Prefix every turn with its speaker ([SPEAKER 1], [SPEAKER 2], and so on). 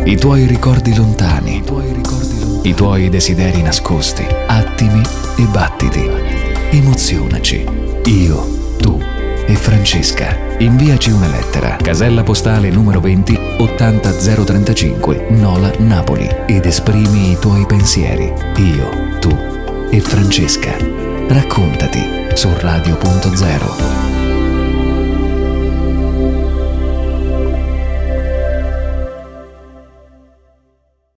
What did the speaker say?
[SPEAKER 1] i tuoi ricordi lontani, i tuoi desideri nascosti, attimi e battiti. Emozionaci. Io, tu e Francesca. Inviaci una lettera. Casella postale numero 20 80035 Nola, Napoli, ed esprimi i tuoi pensieri. Io, tu e Francesca. Raccontati su Radio.0.